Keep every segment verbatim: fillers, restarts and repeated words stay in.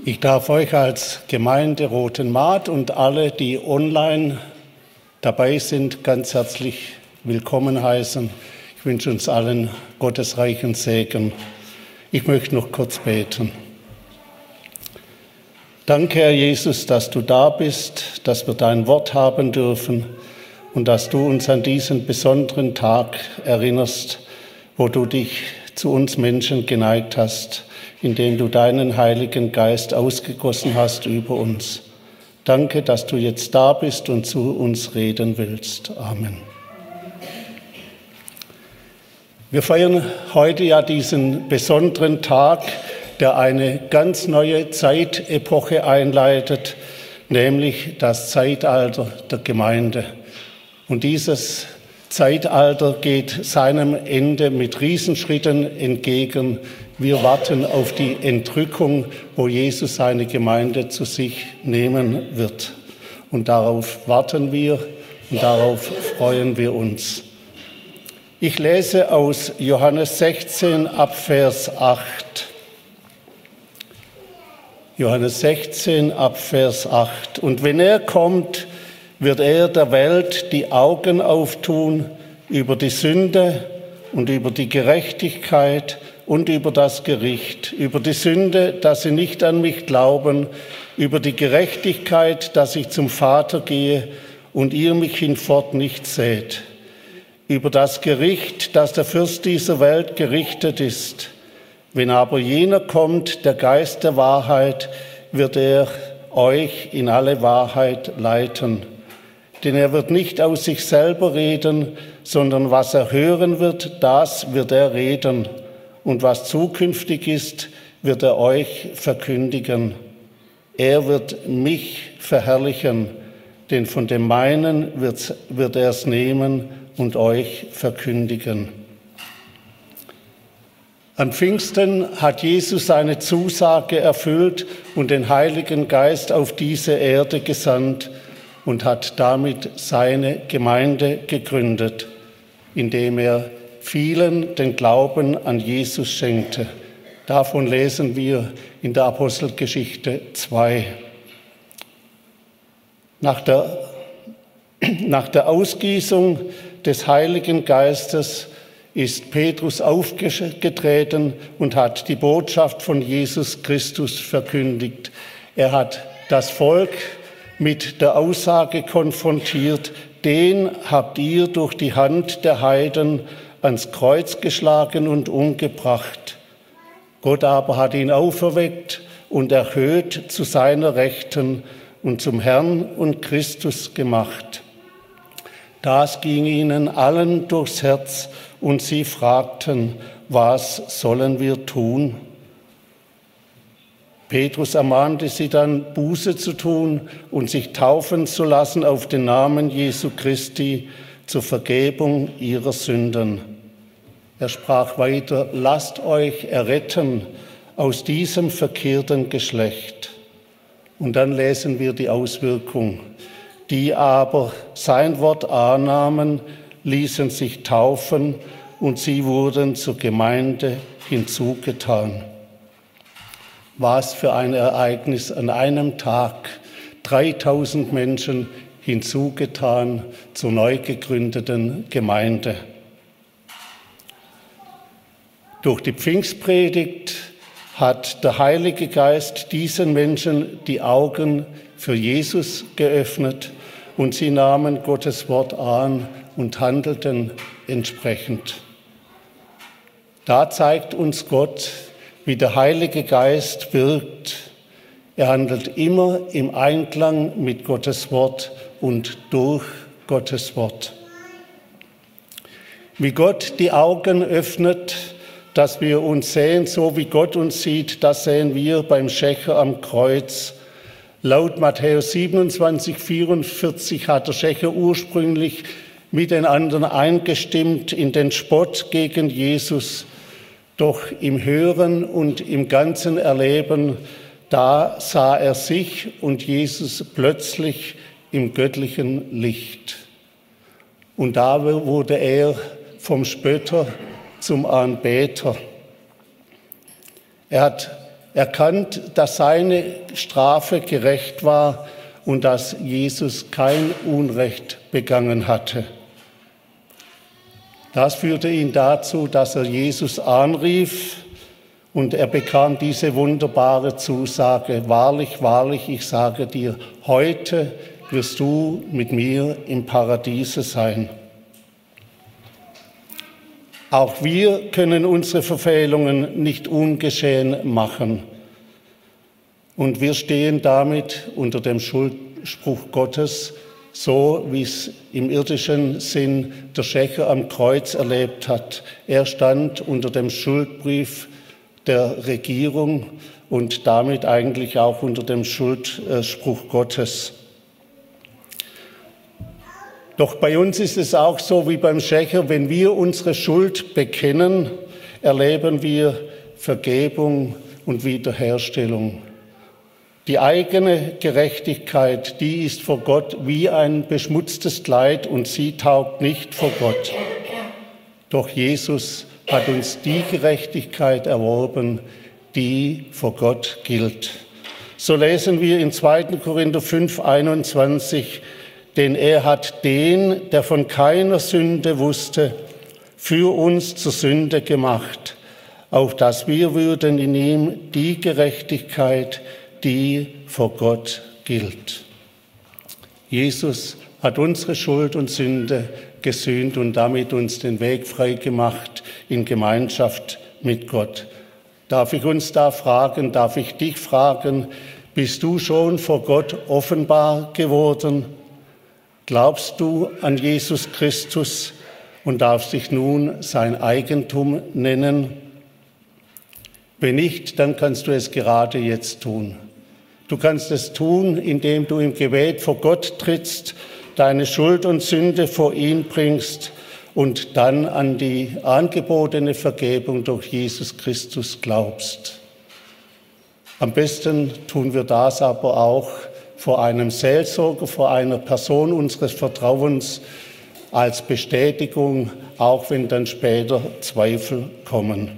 Ich darf euch als Gemeinde Roten Maat und alle, die online dabei sind, ganz herzlich willkommen heißen. Ich wünsche uns allen Gottes reichen Segen. Ich möchte noch kurz beten. Danke, Herr Jesus, dass du da bist, dass wir dein Wort haben dürfen und dass du uns an diesen besonderen Tag erinnerst, wo du dich zu uns Menschen geneigt hast, indem du deinen Heiligen Geist ausgegossen hast über uns. Danke, dass du jetzt da bist und zu uns reden willst. Amen. Wir feiern heute ja diesen besonderen Tag, der eine ganz neue Zeitepoche einleitet, nämlich das Zeitalter der Gemeinde. Und dieses Zeitalter geht seinem Ende mit Riesenschritten entgegen. Wir warten auf die Entrückung, wo Jesus seine Gemeinde zu sich nehmen wird. Und darauf warten wir und darauf freuen wir uns. Ich lese aus Johannes sechzehn ab Vers acht. Johannes sechzehn ab Vers acht. Und wenn er kommt, wird er der Welt die Augen auftun über die Sünde und über die Gerechtigkeit und über das Gericht, über die Sünde, dass sie nicht an mich glauben, über die Gerechtigkeit, dass ich zum Vater gehe und ihr mich hinfort nicht seht, über das Gericht, dass der Fürst dieser Welt gerichtet ist. Wenn aber jener kommt, der Geist der Wahrheit, wird er euch in alle Wahrheit leiten. Denn er wird nicht aus sich selber reden, sondern was er hören wird, das wird er reden. Und was zukünftig ist, wird er euch verkündigen. Er wird mich verherrlichen, denn von dem meinen wird, wird er es nehmen und euch verkündigen. An Pfingsten hat Jesus seine Zusage erfüllt und den Heiligen Geist auf diese Erde gesandt und hat damit seine Gemeinde gegründet, indem er vielen den Glauben an Jesus schenkte. Davon lesen wir in der Apostelgeschichte zwei. Nach der, nach der Ausgießung des Heiligen Geistes ist Petrus aufgetreten und hat die Botschaft von Jesus Christus verkündigt. Er hat das Volk mit der Aussage konfrontiert: Den habt ihr durch die Hand der Heiden ans Kreuz geschlagen und umgebracht. Gott aber hat ihn auferweckt und erhöht zu seiner Rechten und zum Herrn und Christus gemacht. Das ging ihnen allen durchs Herz und sie fragten: Was sollen wir tun? Petrus ermahnte sie dann, Buße zu tun und sich taufen zu lassen auf den Namen Jesu Christi zur Vergebung ihrer Sünden. Er sprach weiter: Lasst euch erretten aus diesem verkehrten Geschlecht. Und dann lesen wir die Auswirkung. Die aber sein Wort annahmen, ließen sich taufen und sie wurden zur Gemeinde hinzugetan. Was für ein Ereignis an einem Tag. dreitausend Menschen hinzugetan zur neu gegründeten Gemeinde. Durch die Pfingstpredigt hat der Heilige Geist diesen Menschen die Augen für Jesus geöffnet und sie nahmen Gottes Wort an und handelten entsprechend. Da zeigt uns Gott, wie der Heilige Geist wirkt. Er handelt immer im Einklang mit Gottes Wort und durch Gottes Wort. Wie Gott die Augen öffnet, dass wir uns sehen, so wie Gott uns sieht, das sehen wir beim Schächer am Kreuz. Laut Matthäus siebenundzwanzig, vierundvierzig hat der Schächer ursprünglich mit den anderen eingestimmt in den Spott gegen Jesus. Doch im Hören und im ganzen Erleben, da sah er sich und Jesus plötzlich im göttlichen Licht. Und da wurde er vom Spötter zum Anbeter. Er hat erkannt, dass seine Strafe gerecht war und dass Jesus kein Unrecht begangen hatte. Das führte ihn dazu, dass er Jesus anrief und er bekam diese wunderbare Zusage: Wahrlich, wahrlich, ich sage dir, heute wirst du mit mir im Paradiese sein. Auch wir können unsere Verfehlungen nicht ungeschehen machen. Und wir stehen damit unter dem Schuldspruch Gottes, so wie es im irdischen Sinn der Schächer am Kreuz erlebt hat. Er stand unter dem Schuldbrief der Regierung und damit eigentlich auch unter dem Schuldspruch Gottes. Doch bei uns ist es auch so wie beim Schächer: Wenn wir unsere Schuld bekennen, erleben wir Vergebung und Wiederherstellung. Die eigene Gerechtigkeit, die ist vor Gott wie ein beschmutztes Kleid und sie taugt nicht vor Gott. Doch Jesus hat uns die Gerechtigkeit erworben, die vor Gott gilt. So lesen wir in zweiten Korinther fünf, einundzwanzig: Denn er hat den, der von keiner Sünde wusste, für uns zur Sünde gemacht, auf dass wir würden in ihm die Gerechtigkeit, die vor Gott gilt. Jesus hat unsere Schuld und Sünde gesühnt und damit uns den Weg frei gemacht in Gemeinschaft mit Gott. Darf ich uns da fragen, darf ich dich fragen, bist du schon vor Gott offenbar geworden? Glaubst du an Jesus Christus und darfst dich nun sein Eigentum nennen? Wenn nicht, dann kannst du es gerade jetzt tun. Du kannst es tun, indem du im Gebet vor Gott trittst, deine Schuld und Sünde vor ihn bringst und dann an die angebotene Vergebung durch Jesus Christus glaubst. Am besten tun wir das aber auch vor einem Seelsorger, vor einer Person unseres Vertrauens als Bestätigung, auch wenn dann später Zweifel kommen.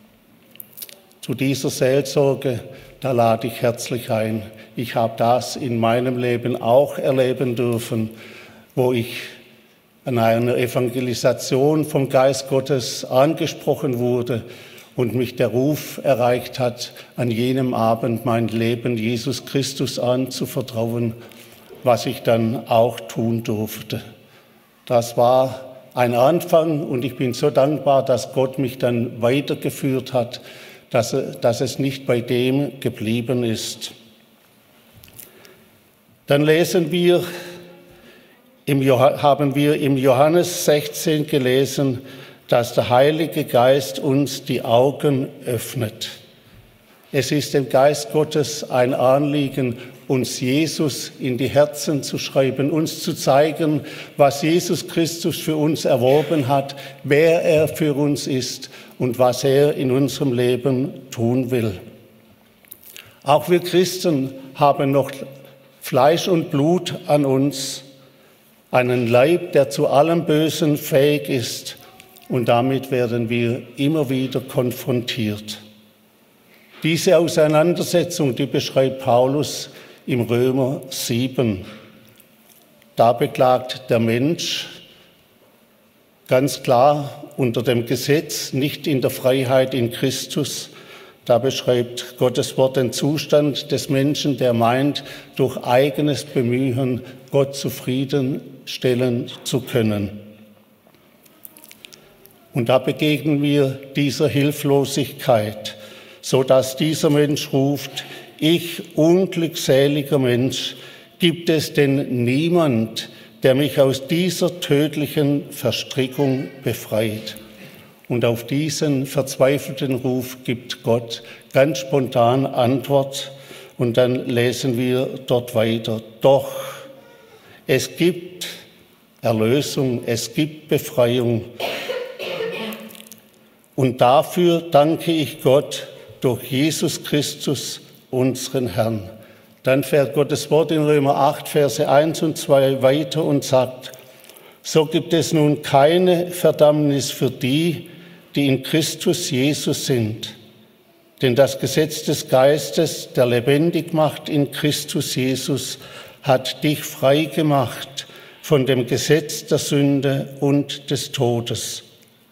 Zu dieser Seelsorge, da lade ich herzlich ein. Ich habe das in meinem Leben auch erleben dürfen, wo ich an einer Evangelisation vom Geist Gottes angesprochen wurde und mich der Ruf erreicht hat, an jenem Abend mein Leben Jesus Christus anzuvertrauen, was ich dann auch tun durfte. Das war ein Anfang und ich bin so dankbar, dass Gott mich dann weitergeführt hat, dass, dass es nicht bei dem geblieben ist. Dann lesen wir, im, haben wir im Johannes sechzehn gelesen, dass der Heilige Geist uns die Augen öffnet. Es ist dem Geist Gottes ein Anliegen, uns Jesus in die Herzen zu schreiben, uns zu zeigen, was Jesus Christus für uns erworben hat, wer er für uns ist und was er in unserem Leben tun will. Auch wir Christen haben noch Fleisch und Blut an uns, einen Leib, der zu allem Bösen fähig ist, und damit werden wir immer wieder konfrontiert. Diese Auseinandersetzung, die beschreibt Paulus im Römer sieben. Da beklagt der Mensch ganz klar unter dem Gesetz, nicht in der Freiheit in Christus. Da beschreibt Gottes Wort den Zustand des Menschen, der meint, durch eigenes Bemühen Gott zufriedenstellen zu können. Und da begegnen wir dieser Hilflosigkeit, so dass dieser Mensch ruft: Ich, unglückseliger Mensch, gibt es denn niemand, der mich aus dieser tödlichen Verstrickung befreit? Und auf diesen verzweifelten Ruf gibt Gott ganz spontan Antwort. Und dann lesen wir dort weiter: Doch, es gibt Erlösung, es gibt Befreiung. Und dafür danke ich Gott durch Jesus Christus, unseren Herrn. Dann fährt Gottes Wort in Römer acht, Verse eins und zwei weiter und sagt: So gibt es nun keine Verdammnis für die, die in Christus Jesus sind. Denn das Gesetz des Geistes, der lebendig macht in Christus Jesus, hat dich frei gemacht von dem Gesetz der Sünde und des Todes.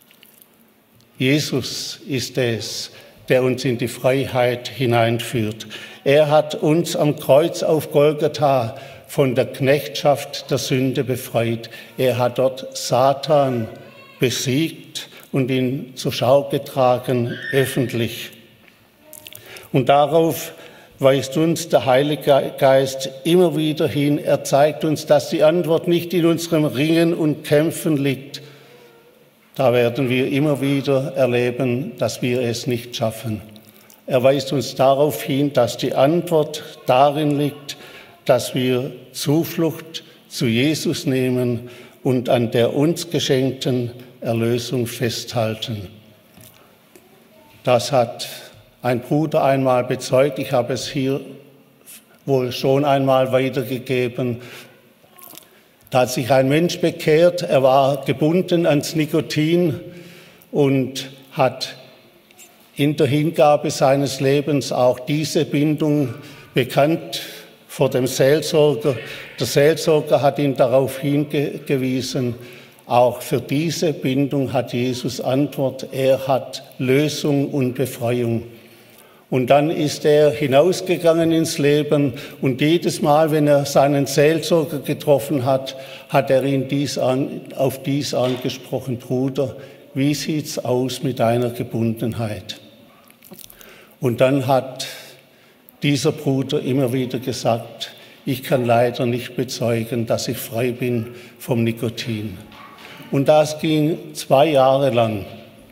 Jesus ist es, der uns in die Freiheit hineinführt. Er hat uns am Kreuz auf Golgatha von der Knechtschaft der Sünde befreit. Er hat dort Satan besiegt und ihn zur Schau getragen, öffentlich. Und darauf weist uns der Heilige Geist immer wieder hin. Er zeigt uns, dass die Antwort nicht in unserem Ringen und Kämpfen liegt. Da werden wir immer wieder erleben, dass wir es nicht schaffen. Er weist uns darauf hin, dass die Antwort darin liegt, dass wir Zuflucht zu Jesus nehmen und an der uns geschenkten Erlösung festhalten. Das hat ein Bruder einmal bezeugt, ich habe es hier wohl schon einmal weitergegeben. Da hat sich ein Mensch bekehrt, er war gebunden ans Nikotin und hat in der Hingabe seines Lebens auch diese Bindung bekannt vor dem Seelsorger. Der Seelsorger hat ihn darauf hingewiesen, auch für diese Bindung hat Jesus Antwort, er hat Lösung und Befreiung. Und dann ist er hinausgegangen ins Leben und jedes Mal, wenn er seinen Seelsorger getroffen hat, hat er ihn dies an, auf dies angesprochen: Bruder, wie sieht's aus mit deiner Gebundenheit? Und dann hat dieser Bruder immer wieder gesagt: Ich kann leider nicht bezeugen, dass ich frei bin vom Nikotin. Und das ging zwei Jahre lang.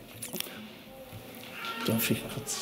Darf ich kurz?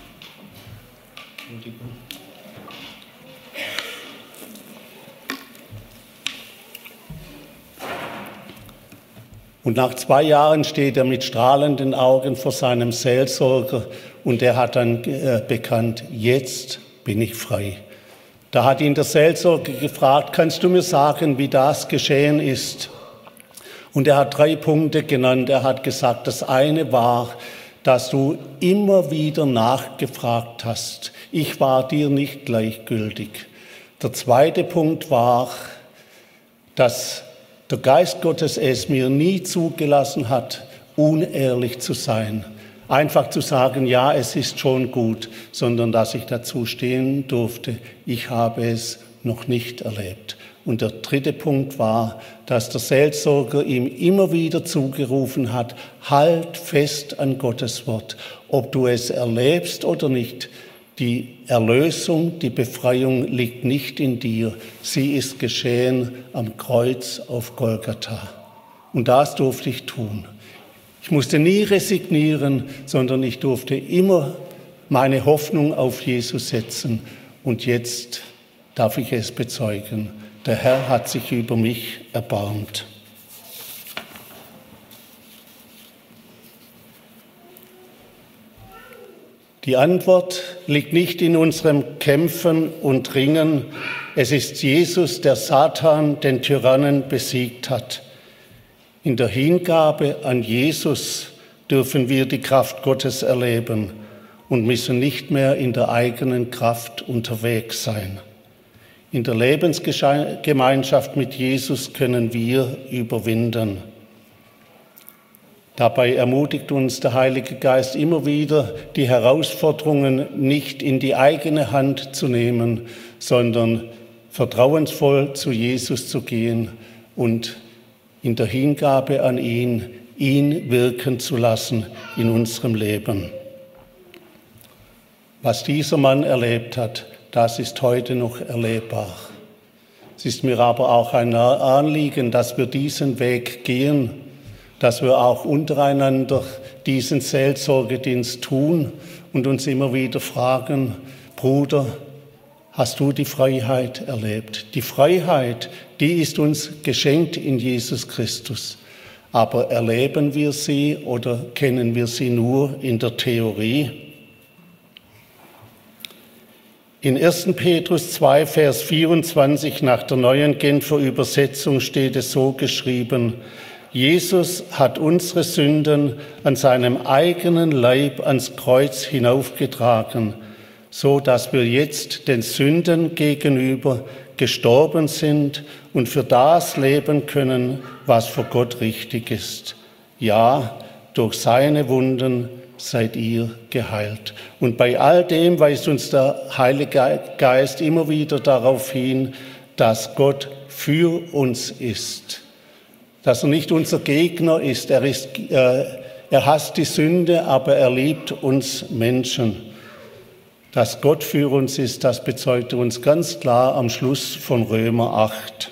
Und nach zwei Jahren steht er mit strahlenden Augen vor seinem Seelsorger und er hat dann äh, bekannt: Jetzt bin ich frei. Da hat ihn der Seelsorger gefragt: Kannst du mir sagen, wie das geschehen ist? Und er hat drei Punkte genannt. Er hat gesagt, das eine war, dass du immer wieder nachgefragt hast. Ich war dir nicht gleichgültig. Der zweite Punkt war, dass der Geist Gottes es mir nie zugelassen hat, unehrlich zu sein. Einfach zu sagen, ja, es ist schon gut, sondern dass ich dazu stehen durfte, ich habe es noch nicht erlebt. Und der dritte Punkt war, dass der Seelsorger ihm immer wieder zugerufen hat: Halt fest an Gottes Wort, ob du es erlebst oder nicht. Die Erlösung, die Befreiung liegt nicht in dir. Sie ist geschehen am Kreuz auf Golgatha. Und das durfte ich tun. Ich musste nie resignieren, sondern ich durfte immer meine Hoffnung auf Jesus setzen. Und jetzt darf ich es bezeugen: Der Herr hat sich über mich erbarmt. Die Antwort liegt nicht in unserem Kämpfen und Ringen. Es ist Jesus, der Satan, den Tyrannen, besiegt hat. In der Hingabe an Jesus dürfen wir die Kraft Gottes erleben und müssen nicht mehr in der eigenen Kraft unterwegs sein. In der Lebensgemeinschaft mit Jesus können wir überwinden. Dabei ermutigt uns der Heilige Geist immer wieder, die Herausforderungen nicht in die eigene Hand zu nehmen, sondern vertrauensvoll zu Jesus zu gehen und in der Hingabe an ihn, ihn wirken zu lassen in unserem Leben. Was dieser Mann erlebt hat, das ist heute noch erlebbar. Es ist mir aber auch ein Anliegen, dass wir diesen Weg gehen, dass wir auch untereinander diesen Seelsorgedienst tun und uns immer wieder fragen: Bruder, hast du die Freiheit erlebt? Die Freiheit, die ist uns geschenkt in Jesus Christus. Aber erleben wir sie oder kennen wir sie nur in der Theorie? In ersten Petrus zwei, Vers vierundzwanzig nach der Neuen Genfer Übersetzung steht es so geschrieben: Jesus hat unsere Sünden an seinem eigenen Leib ans Kreuz hinaufgetragen, so dass wir jetzt den Sünden gegenüber gestorben sind und für das leben können, was vor Gott richtig ist. Ja, durch seine Wunden seid ihr geheilt. Und bei all dem weist uns der Heilige Geist immer wieder darauf hin, dass Gott für uns ist. Dass er nicht unser Gegner ist. Er ist, äh, er hasst die Sünde, aber er liebt uns Menschen. Dass Gott für uns ist, das bezeugt er uns ganz klar am Schluss von Römer acht.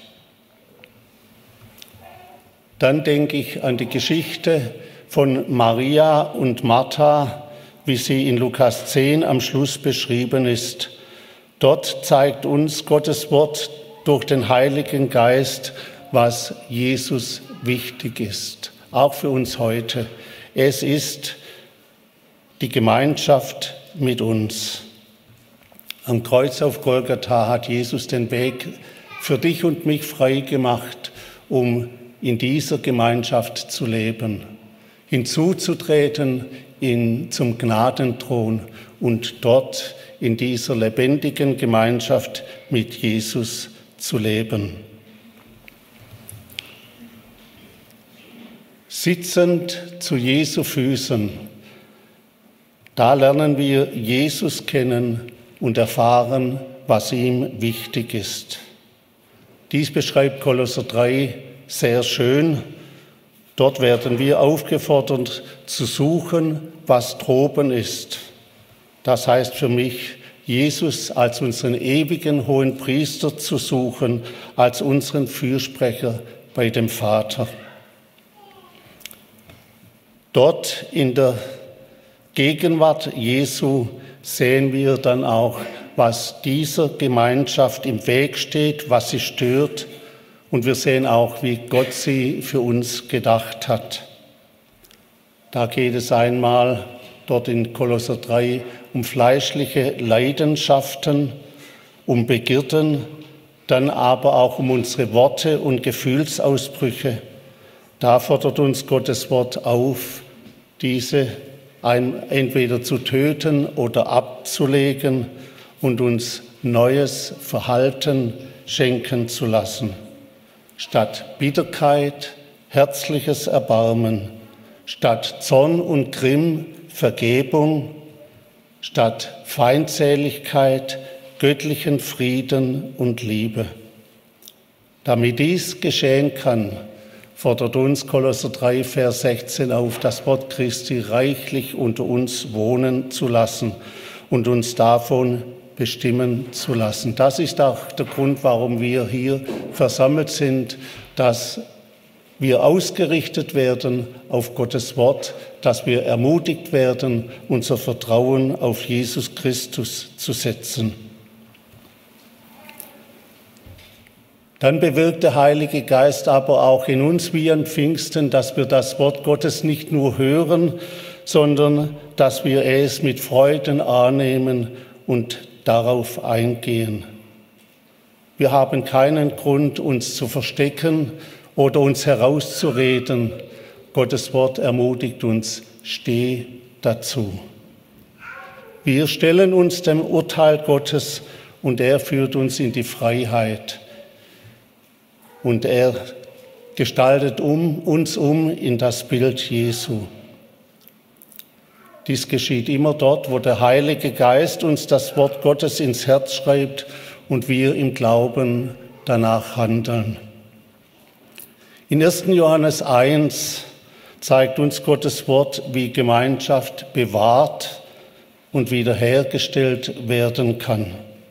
Dann denke ich an die Geschichte von Maria und Martha, wie sie in Lukas zehn am Schluss beschrieben ist. Dort zeigt uns Gottes Wort durch den Heiligen Geist, was Jesus wichtig ist, auch für uns heute. Es ist die Gemeinschaft mit uns. Am Kreuz auf Golgatha hat Jesus den Weg für dich und mich frei gemacht, um in dieser Gemeinschaft zu leben, hinzuzutreten in, zum Gnadenthron und dort in dieser lebendigen Gemeinschaft mit Jesus zu leben. Sitzend zu Jesu Füßen, da lernen wir Jesus kennen und erfahren, was ihm wichtig ist. Dies beschreibt Kolosser drei sehr schön. Dort werden wir aufgefordert zu suchen, was droben ist. Das heißt für mich, Jesus als unseren ewigen hohen Priester zu suchen, als unseren Fürsprecher bei dem Vater. Dort in der Gegenwart Jesu sehen wir dann auch, was dieser Gemeinschaft im Weg steht, was sie stört. Und wir sehen auch, wie Gott sie für uns gedacht hat. Da geht es einmal dort in Kolosser drei um fleischliche Leidenschaften, um Begierden, dann aber auch um unsere Worte und Gefühlsausbrüche. Da fordert uns Gottes Wort auf, diese ein, entweder zu töten oder abzulegen und uns neues Verhalten schenken zu lassen. Statt Bitterkeit, herzliches Erbarmen, statt Zorn und Grimm, Vergebung, statt Feindseligkeit, göttlichen Frieden und Liebe. Damit dies geschehen kann, fordert uns Kolosser drei, Vers sechzehn auf, das Wort Christi reichlich unter uns wohnen zu lassen und uns davon bestimmen zu lassen. Das ist auch der Grund, warum wir hier versammelt sind, dass wir ausgerichtet werden auf Gottes Wort, dass wir ermutigt werden, unser Vertrauen auf Jesus Christus zu setzen. Dann bewirkt der Heilige Geist aber auch in uns wie an Pfingsten, dass wir das Wort Gottes nicht nur hören, sondern dass wir es mit Freuden annehmen und darauf eingehen. Wir haben keinen Grund, uns zu verstecken oder uns herauszureden. Gottes Wort ermutigt uns, steh dazu. Wir stellen uns dem Urteil Gottes und er führt uns in die Freiheit. Und er gestaltet um, uns um in das Bild Jesu. Dies geschieht immer dort, wo der Heilige Geist uns das Wort Gottes ins Herz schreibt und wir im Glauben danach handeln. In ersten Johannes eins zeigt uns Gottes Wort, wie Gemeinschaft bewahrt und wiederhergestellt werden kann.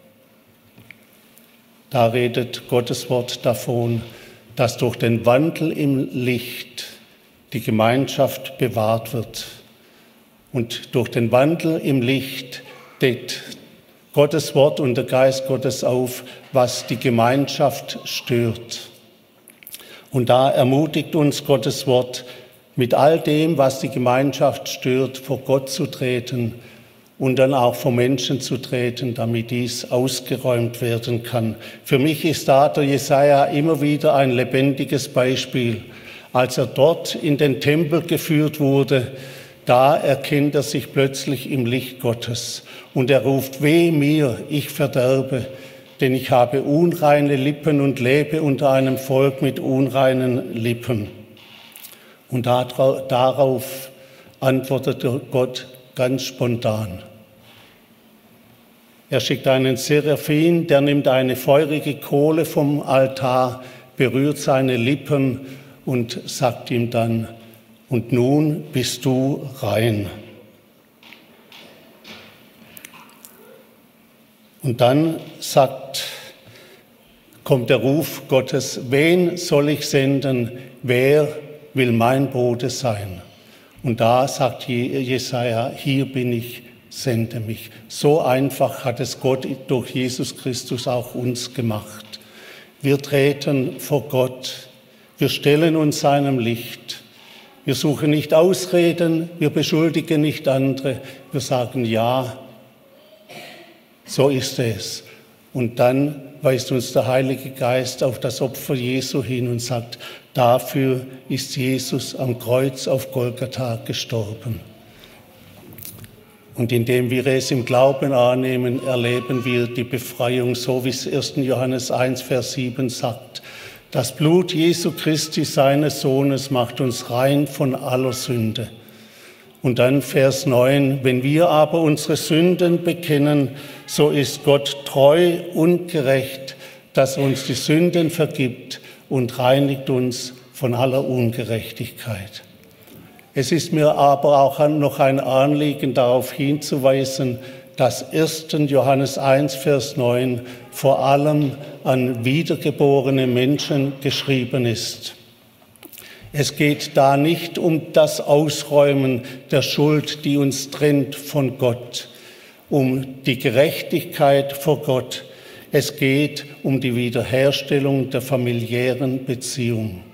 Da redet Gottes Wort davon, dass durch den Wandel im Licht die Gemeinschaft bewahrt wird. Und durch den Wandel im Licht deckt Gottes Wort und der Geist Gottes auf, was die Gemeinschaft stört. Und da ermutigt uns Gottes Wort, mit all dem, was die Gemeinschaft stört, vor Gott zu treten und dann auch vor Menschen zu treten, damit dies ausgeräumt werden kann. Für mich ist da der Jesaja immer wieder ein lebendiges Beispiel. Als er dort in den Tempel geführt wurde, da erkennt er sich plötzlich im Licht Gottes und er ruft: Weh mir, ich verderbe, denn ich habe unreine Lippen und lebe unter einem Volk mit unreinen Lippen. Und darauf antwortete Gott ganz spontan. Er schickt einen Seraphim, der nimmt eine feurige Kohle vom Altar, berührt seine Lippen und sagt ihm dann: Und nun bist du rein. Und dann sagt, kommt der Ruf Gottes: Wen soll ich senden? Wer will mein Bote sein? Und da sagt Jesaja: Hier bin ich, sende mich. So einfach hat es Gott durch Jesus Christus auch uns gemacht. Wir treten vor Gott, wir stellen uns seinem Licht. Wir suchen nicht Ausreden, wir beschuldigen nicht andere, wir sagen: Ja, so ist es. Und dann weist uns der Heilige Geist auf das Opfer Jesu hin und sagt: Dafür ist Jesus am Kreuz auf Golgatha gestorben. Und indem wir es im Glauben annehmen, erleben wir die Befreiung, so wie es erster Johannes eins, Vers sieben sagt. Das Blut Jesu Christi, seines Sohnes, macht uns rein von aller Sünde. Und dann Vers neun, wenn wir aber unsere Sünden bekennen, so ist Gott treu und gerecht, dass er uns die Sünden vergibt und reinigt uns von aller Ungerechtigkeit. Es ist mir aber auch noch ein Anliegen, darauf hinzuweisen, dass erster Johannes eins, Vers neun vor allem an wiedergeborene Menschen geschrieben ist. Es geht da nicht um das Ausräumen der Schuld, die uns trennt von Gott, um die Gerechtigkeit vor Gott. Es geht um die Wiederherstellung der familiären Beziehung.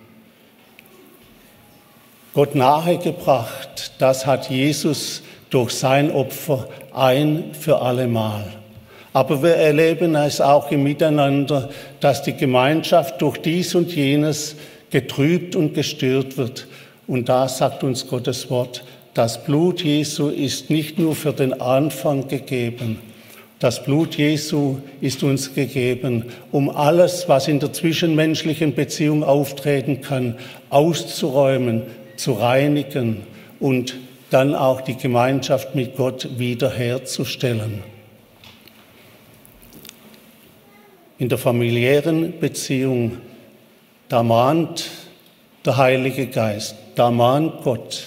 Gott nahegebracht, das hat Jesus durch sein Opfer ein für allemal. Aber wir erleben es auch im Miteinander, dass die Gemeinschaft durch dies und jenes getrübt und gestört wird. Und da sagt uns Gottes Wort: Das Blut Jesu ist nicht nur für den Anfang gegeben. Das Blut Jesu ist uns gegeben, um alles, was in der zwischenmenschlichen Beziehung auftreten kann, auszuräumen, zu reinigen und dann auch die Gemeinschaft mit Gott wiederherzustellen. In der familiären Beziehung, da mahnt der Heilige Geist, da mahnt Gott,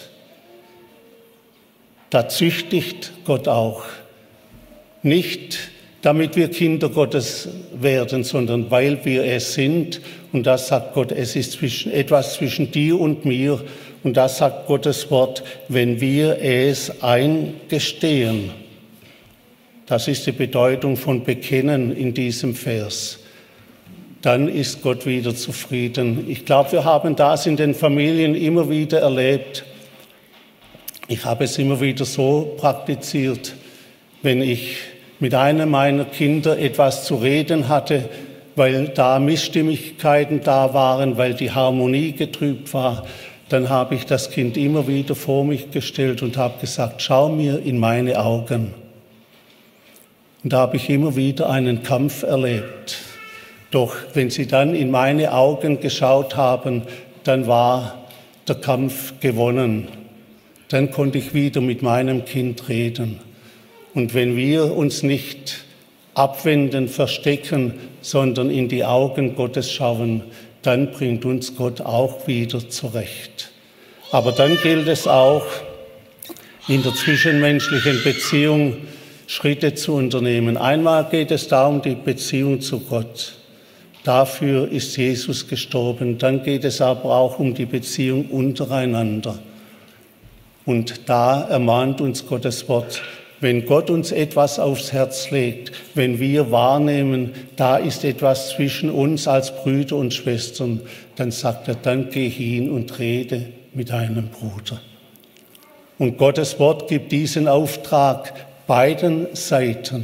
da züchtigt Gott auch. Nicht, damit wir Kinder Gottes werden, sondern weil wir es sind. Und das sagt Gott, es ist zwischen, etwas zwischen dir und mir. Und das sagt Gottes Wort, wenn wir es eingestehen. Das ist die Bedeutung von Bekennen in diesem Vers. Dann ist Gott wieder zufrieden. Ich glaube, wir haben das in den Familien immer wieder erlebt. Ich habe es immer wieder so praktiziert, wenn ich mit einem meiner Kinder etwas zu reden hatte, weil da Missstimmigkeiten da waren, weil die Harmonie getrübt war, dann habe ich das Kind immer wieder vor mich gestellt und habe gesagt: Schau mir in meine Augen. Und da habe ich immer wieder einen Kampf erlebt. Doch wenn sie dann in meine Augen geschaut haben, dann war der Kampf gewonnen. Dann konnte ich wieder mit meinem Kind reden. Und wenn wir uns nicht abwenden, verstecken, sondern in die Augen Gottes schauen, dann bringt uns Gott auch wieder zurecht. Aber dann gilt es auch, in der zwischenmenschlichen Beziehung Schritte zu unternehmen. Einmal geht es da um die Beziehung zu Gott. Dafür ist Jesus gestorben. Dann geht es aber auch um die Beziehung untereinander. Und da ermahnt uns Gottes Wort: Wenn Gott uns etwas aufs Herz legt, wenn wir wahrnehmen, da ist etwas zwischen uns als Brüder und Schwestern, dann sagt er: Dann geh hin und rede mit deinem Bruder. Und Gottes Wort gibt diesen Auftrag beiden Seiten,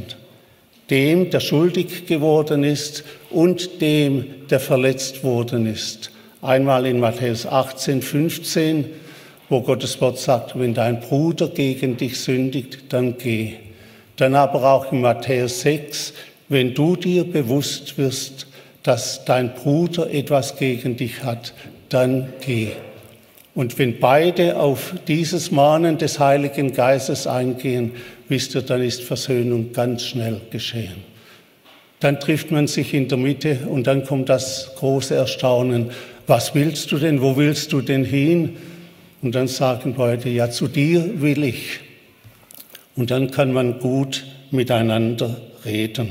dem, der schuldig geworden ist, und dem, der verletzt worden ist. Einmal in Matthäus achtzehn, fünfzehn, wo Gottes Wort sagt, wenn dein Bruder gegen dich sündigt, dann geh. Dann aber auch in Matthäus sechs, wenn du dir bewusst wirst, dass dein Bruder etwas gegen dich hat, dann geh. Und wenn beide auf dieses Mahnen des Heiligen Geistes eingehen, wisst ihr, dann ist Versöhnung ganz schnell geschehen. Dann trifft man sich in der Mitte und dann kommt das große Erstaunen. Was willst du denn? Wo willst du denn hin? Und dann sagen beide, ja, zu dir will ich. Und dann kann man gut miteinander reden.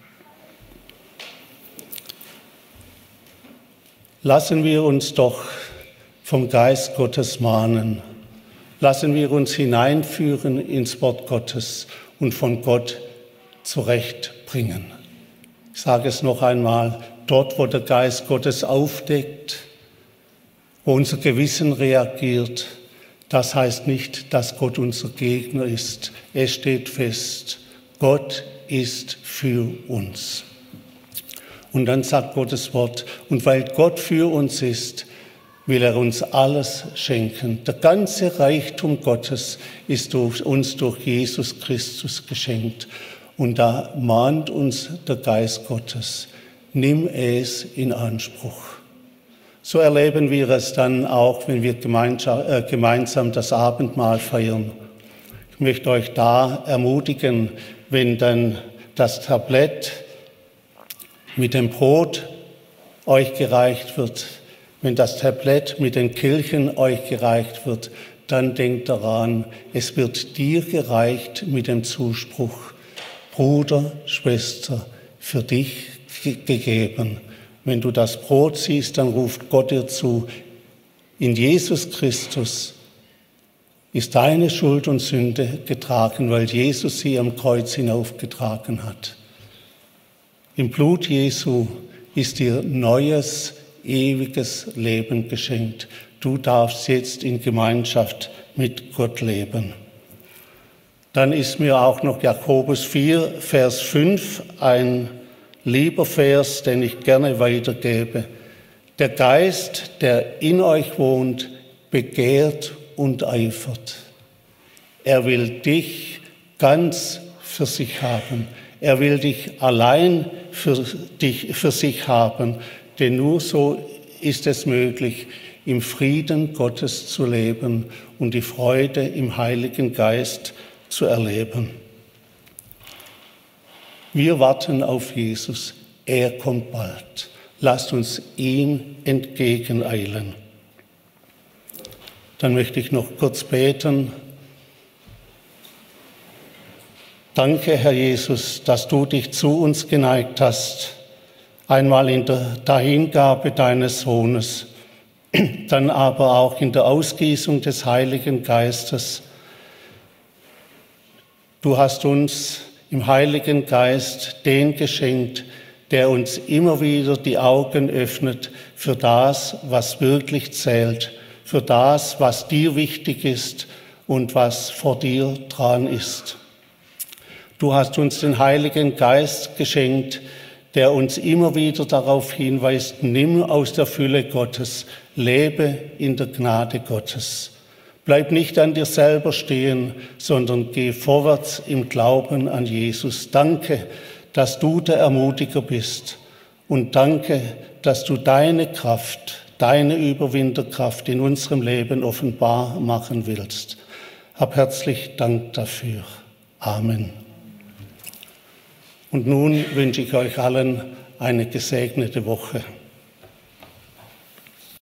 Lassen wir uns doch vom Geist Gottes mahnen. Lassen wir uns hineinführen ins Wort Gottes und von Gott zurechtbringen. Ich sage es noch einmal, dort, wo der Geist Gottes aufdeckt, wo unser Gewissen reagiert, das heißt nicht, dass Gott unser Gegner ist. Es steht fest, Gott ist für uns. Und dann sagt Gottes Wort, und weil Gott für uns ist, will er uns alles schenken. Der ganze Reichtum Gottes ist durch uns durch Jesus Christus geschenkt. Und da mahnt uns der Geist Gottes, nimm es in Anspruch. So erleben wir es dann auch, wenn wir gemeinsam das Abendmahl feiern. Ich möchte euch da ermutigen, wenn dann das Tablett mit dem Brot euch gereicht wird, wenn das Tablett mit den Kelchen euch gereicht wird, dann denkt daran, es wird dir gereicht mit dem Zuspruch, Bruder, Schwester, für dich gegeben. Wenn du das Brot siehst, dann ruft Gott dir zu, in Jesus Christus ist deine Schuld und Sünde getragen, weil Jesus sie am Kreuz hinaufgetragen hat. Im Blut Jesu ist dir neues, ewiges Leben geschenkt. Du darfst jetzt in Gemeinschaft mit Gott leben. Dann ist mir auch noch Jakobus vier, Vers fünf ein lieber Vers, den ich gerne weitergebe. Der Geist, der in euch wohnt, begehrt und eifert. Er will dich ganz für sich haben. Er will dich allein für, dich, für sich haben, denn nur so ist es möglich, im Frieden Gottes zu leben und die Freude im Heiligen Geist zu erleben. Wir warten auf Jesus. Er kommt bald. Lasst uns ihm entgegeneilen. Dann möchte ich noch kurz beten. Danke, Herr Jesus, dass du dich zu uns geneigt hast, einmal in der Dahingabe deines Sohnes, dann aber auch in der Ausgießung des Heiligen Geistes. Du hast uns im Heiligen Geist den geschenkt, der uns immer wieder die Augen öffnet für das, was wirklich zählt, für das, was dir wichtig ist und was vor dir dran ist. Du hast uns den Heiligen Geist geschenkt, der uns immer wieder darauf hinweist, nimm aus der Fülle Gottes, lebe in der Gnade Gottes. Bleib nicht an dir selber stehen, sondern geh vorwärts im Glauben an Jesus. Danke, dass du der Ermutiger bist und danke, dass du deine Kraft, deine Überwinderkraft in unserem Leben offenbar machen willst. Hab herzlich Dank dafür. Amen. Und nun wünsche ich euch allen eine gesegnete Woche.